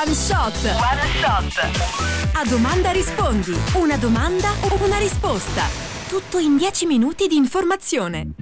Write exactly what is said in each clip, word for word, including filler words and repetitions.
One Shot. One Shot. A domanda rispondi. Una domanda, una risposta. Tutto in dieci minuti di informazione.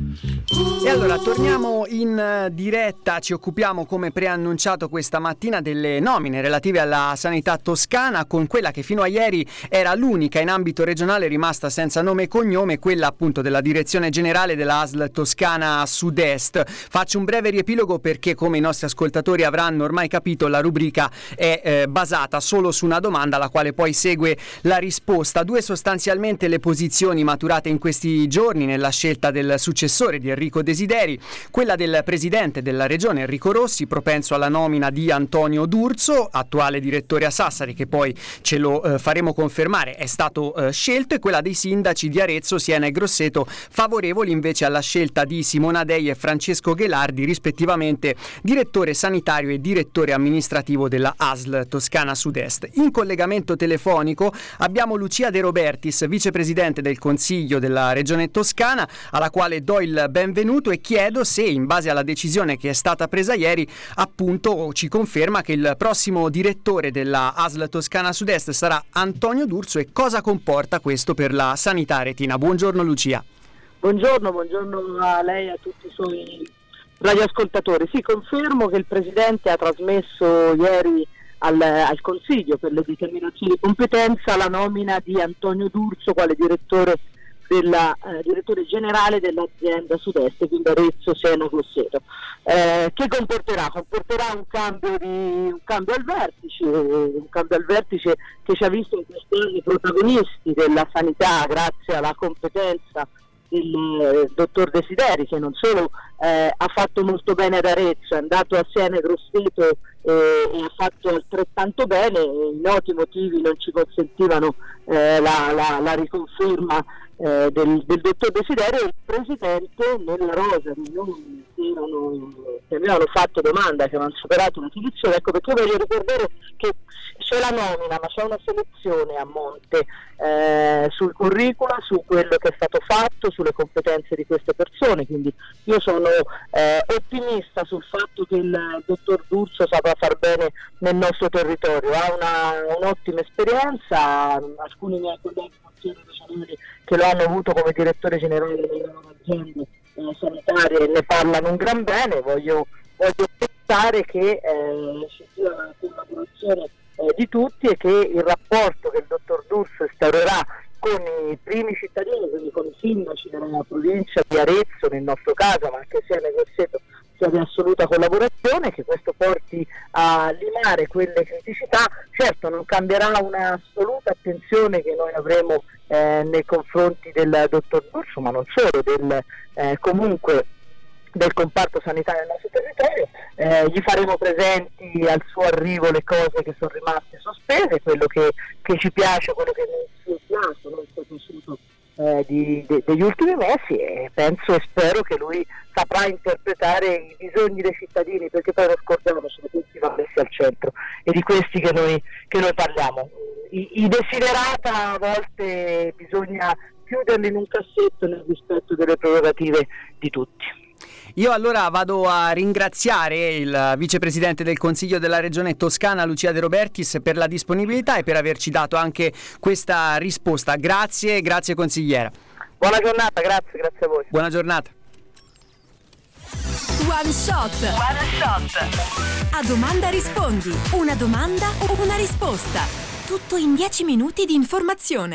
E allora torniamo in diretta, ci occupiamo come preannunciato questa mattina delle nomine relative alla sanità toscana, con quella che fino a ieri era l'unica in ambito regionale rimasta senza nome e cognome, quella appunto della direzione generale della A S L Toscana Sud-Est. Faccio un breve riepilogo perché, come i nostri ascoltatori avranno ormai capito, la rubrica è eh, basata solo su una domanda alla quale poi segue la risposta. Due sostanzialmente le posizioni maturate in questi giorni nella scelta del successore di Enrico Desideri, quella del presidente della regione Enrico Rossi, propenso alla nomina di Antonio D'Urso, attuale direttore a Sassari, che poi ce lo eh, faremo confermare è stato eh, scelto, e quella dei sindaci di Arezzo, Siena e Grosseto, favorevoli invece alla scelta di Simona Dei e Francesco Ghelardi, rispettivamente direttore sanitario e direttore amministrativo della A S L Toscana Sud-Est. In collegamento telefonico abbiamo Lucia De Robertis, vicepresidente del Consiglio della regione toscana, alla quale do il benvenuto e chiedo se, in base alla decisione che è stata presa ieri, appunto ci conferma che il prossimo direttore della A S L Toscana Sud-Est sarà Antonio D'Urso, e cosa comporta questo per la sanità aretina. Buongiorno Lucia. Buongiorno, buongiorno a lei e a tutti i suoi radioascoltatori. Sì, confermo che il Presidente ha trasmesso ieri al, al Consiglio per le determinazioni di competenza la nomina di Antonio D'Urso quale direttore della eh, direttore generale dell'azienda Sud-Est, quindi Arezzo, Siena, Grosseto. Eh, che comporterà? Comporterà un cambio di un cambio al vertice, un cambio al vertice che ci ha visto in questi anni protagonisti della sanità grazie alla competenza del eh, dottor Desideri, che non solo eh, ha fatto molto bene ad Arezzo, è andato a Siena e Grosseto eh, e ha fatto altrettanto bene. I noti motivi non ci consentivano eh, la, la, la riconferma eh, del, del dottor Desideri, e il Presidente nella rosa di nomi che, erano, che avevano fatto domanda, che avevano superato la selezione. Ecco perché voglio ricordare che c'è la nomina, ma c'è una selezione a monte eh, sul curricula, su quello che è stato fatto, sulle competenze di queste persone. Quindi io sono eh, ottimista sul fatto che il dottor D'Urso saprà far bene nel nostro territorio. Ha una, un'ottima esperienza, alcuni miei colleghi regionali che lo hanno avuto come direttore generale delle loro aziende eh, sanitarie ne parlano un gran bene. Voglio, voglio pensare che eh, ci sia una collaborazione eh, di tutti, e che il rapporto che il dottor D'Urso instaurerà con i primi cittadini, quindi con i sindaci della provincia di Arezzo nel nostro caso, ma anche Siena e Grosseto, sia di assoluta collaborazione, che questo porti a limare quelle criticità. Certo non cambierà un'assoluta attenzione che noi avremo eh, nei confronti del dottor D'Urso, ma non solo, del eh, comunque del comparto sanitario del nostro territorio. Eh, gli faremo presenti al suo arrivo le cose che sono rimaste sospese, quello che, che ci piace, quello che non ci piace, non ci è piaciuto eh, di, de, degli ultimi mesi, e penso e spero che lui saprà interpretare i bisogni dei cittadini, perché poi non scordiamoci che tutti vanno messi al centro, e di questi che noi, che noi parliamo. I, i desiderata a volte bisogna chiuderli in un cassetto nel rispetto delle prerogative di tutti. Io allora vado a ringraziare il vicepresidente del Consiglio della Regione Toscana, Lucia De Robertis, per la disponibilità e per averci dato anche questa risposta. Grazie, grazie consigliera. Buona giornata, grazie, grazie a voi. Buona giornata. One Shot. One Shot. A domanda rispondi. Una domanda, una risposta. Tutto in dieci minuti di informazione.